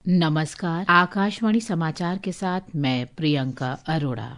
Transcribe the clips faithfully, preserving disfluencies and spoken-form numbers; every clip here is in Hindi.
नमस्कार, आकाशवाणी समाचार के साथ मैं प्रियंका अरोड़ा।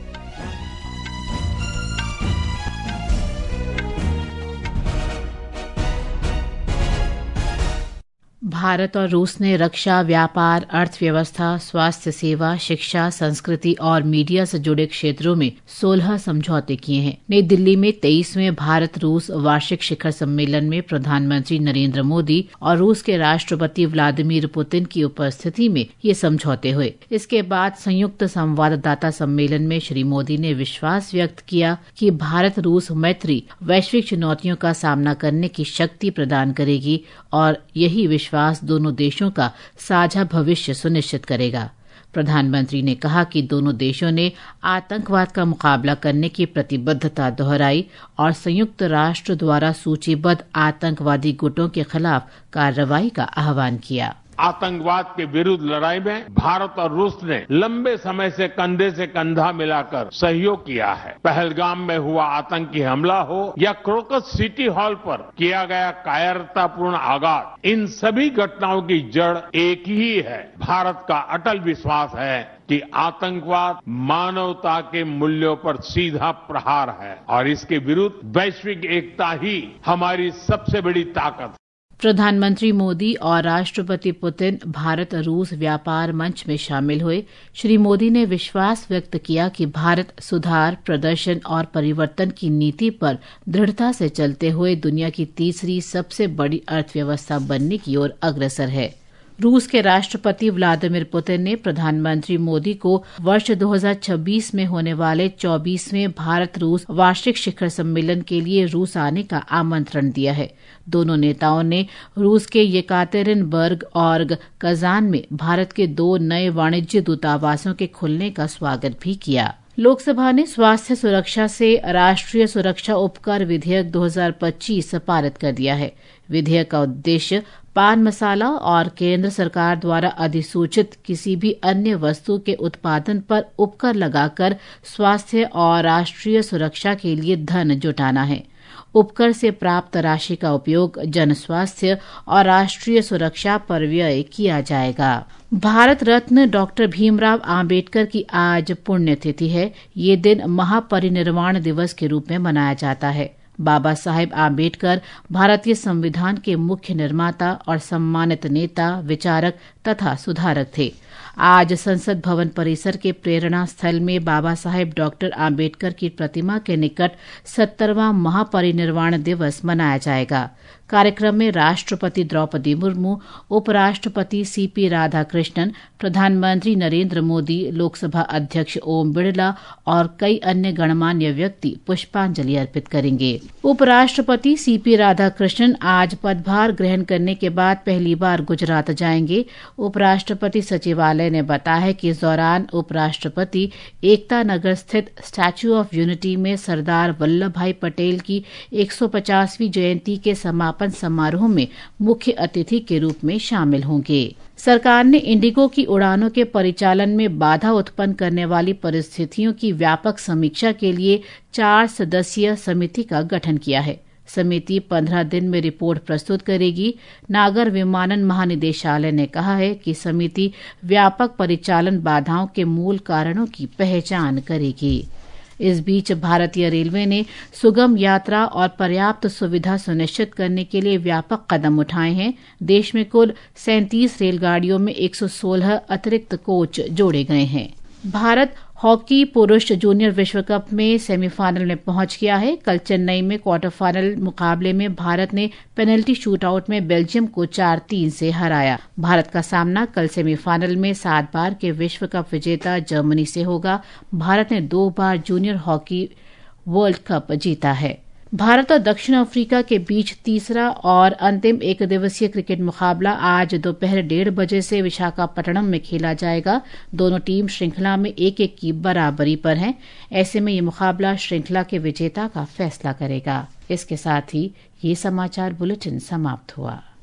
भारत और रूस ने रक्षा, व्यापार, अर्थव्यवस्था, स्वास्थ्य सेवा, शिक्षा, संस्कृति और मीडिया से जुड़े क्षेत्रों में सोलह समझौते किए हैं। नई दिल्ली में तेईसवें भारत रूस वार्षिक शिखर सम्मेलन में प्रधानमंत्री नरेंद्र मोदी और रूस के राष्ट्रपति व्लादिमीर पुतिन की उपस्थिति में ये समझौते हुए। इसके बाद संयुक्त संवाददाता सम्मेलन में श्री मोदी ने विश्वास व्यक्त किया कि भारत रूस मैत्री वैश्विक चुनौतियों का सामना करने की शक्ति प्रदान करेगी और यही विश्वास दोनों देशों का साझा भविष्य सुनिश्चित करेगा। प्रधानमंत्री ने कहा कि दोनों देशों ने आतंकवाद का मुकाबला करने की प्रतिबद्धता दोहराई और संयुक्त राष्ट्र द्वारा सूचीबद्ध आतंकवादी गुटों के खिलाफ कार्रवाई का आह्वान किया। आतंकवाद के विरुद्ध लड़ाई में भारत और रूस ने लंबे समय से कंधे से कंधा मिलाकर सहयोग किया है। पहलगाम में हुआ आतंकी हमला हो या क्रोकस सिटी हॉल पर किया गया कायरतापूर्ण आघात, इन सभी घटनाओं की जड़ एक ही है। भारत का अटल विश्वास है कि आतंकवाद मानवता के मूल्यों पर सीधा प्रहार है और इसके विरुद्ध वैश्विक एकता ही हमारी सबसे बड़ी ताकत है। प्रधानमंत्री मोदी और राष्ट्रपति पुतिन भारत रूस व्यापार मंच में शामिल हुए। श्री मोदी ने विश्वास व्यक्त किया कि भारत सुधार, प्रदर्शन और परिवर्तन की नीति पर दृढ़ता से चलते हुए दुनिया की तीसरी सबसे बड़ी अर्थव्यवस्था बनने की ओर अग्रसर है। रूस के राष्ट्रपति व्लादिमीर पुतिन ने प्रधानमंत्री मोदी को वर्ष दो हज़ार छब्बीस में होने वाले चौबीसवें भारत रूस वार्षिक शिखर सम्मेलन के लिए रूस आने का आमंत्रण दिया है। दोनों नेताओं ने रूस के येकातेरिनबर्ग और कजान में भारत के दो नए वाणिज्य दूतावासों के खुलने का स्वागत भी किया। लोकसभा ने स्वास्थ्य सुरक्षा से राष्ट्रीय सुरक्षा उपकर विधेयक दो हज़ार पच्चीस पारित कर दिया है। विधेयक का उद्देश्य पान मसाला और केंद्र सरकार द्वारा अधिसूचित किसी भी अन्य वस्तु के उत्पादन पर उपकर लगाकर स्वास्थ्य और राष्ट्रीय सुरक्षा के लिए धन जुटाना है। उपकर से प्राप्त राशि का उपयोग जन स्वास्थ्य और राष्ट्रीय सुरक्षा पर व्यय किया जाएगा। भारत रत्न डॉक्टर भीमराव आम्बेडकर की आज पुण्यतिथि है। ये दिन महापरिनिर्वाण दिवस के रूप में मनाया जाता है। बाबा साहेब आम्बेडकर भारतीय संविधान के मुख्य निर्माता और सम्मानित नेता, विचारक तथा सुधारक थे। आज संसद भवन परिसर के प्रेरणा स्थल में बाबा साहेब डॉक्टर आम्बेडकर की प्रतिमा के निकट सत्तरवां महापरिनिर्वाण दिवस मनाया जाएगा। कार्यक्रम में राष्ट्रपति द्रौपदी मुर्मू, उपराष्ट्रपति सीपी राधाकृष्णन, प्रधानमंत्री नरेंद्र मोदी, लोकसभा अध्यक्ष ओम बिड़ला और कई अन्य गणमान्य व्यक्ति पुष्पांजलि अर्पित करेंगे। उपराष्ट्रपति सीपी राधाकृष्णन आज पदभार ग्रहण करने के बाद पहली बार गुजरात जाएंगे। उपराष्ट्रपति सचिवालय ने बताया है कि इस दौरान उपराष्ट्रपति एकता नगर स्थित स्टैच्यू ऑफ यूनिटी में सरदार वल्लभ भाई पटेल की एक सौ पचासवीं जयंती के समापन समारोह में मुख्य अतिथि के रूप में शामिल होंगे। सरकार ने इंडिगो की उड़ानों के परिचालन में बाधा उत्पन्न करने वाली परिस्थितियों की व्यापक समीक्षा के लिए चार सदस्यीय समिति का गठन किया है। समिति पंद्रह दिन में रिपोर्ट प्रस्तुत करेगी। नागर विमानन महानिदेशालय ने कहा है कि समिति व्यापक परिचालन बाधाओं के मूल कारणों की पहचान करेगी। इस बीच भारतीय रेलवे ने सुगम यात्रा और पर्याप्त सुविधा सुनिश्चित करने के लिए व्यापक कदम उठाए हैं। देश में कुल सैंतीस रेलगाड़ियों में एक सौ सोलह अतिरिक्त कोच जोड़े गए हैं। भारत हॉकी पुरुष जूनियर विश्व कप में सेमीफाइनल में पहुंच गया है। कल चेन्नई में क्वार्टर फाइनल मुकाबले में भारत ने पेनल्टी शूटआउट में बेल्जियम को चार तीन से हराया। भारत का सामना कल सेमीफाइनल में सात बार के विश्व कप विजेता जर्मनी से होगा। भारत ने दो बार जूनियर हॉकी वर्ल्ड कप जीता है। भारत और दक्षिण अफ्रीका के बीच तीसरा और अंतिम एक दिवसीय क्रिकेट मुकाबला आज दोपहर डेढ़ बजे से विशाखापट्टनम में खेला जाएगा। दोनों टीम श्रृंखला में एक एक की बराबरी पर हैं। ऐसे में ये मुकाबला श्रृंखला के विजेता का फैसला करेगा। इसके साथ ही ये समाचार बुलेटिन समाप्त हुआ।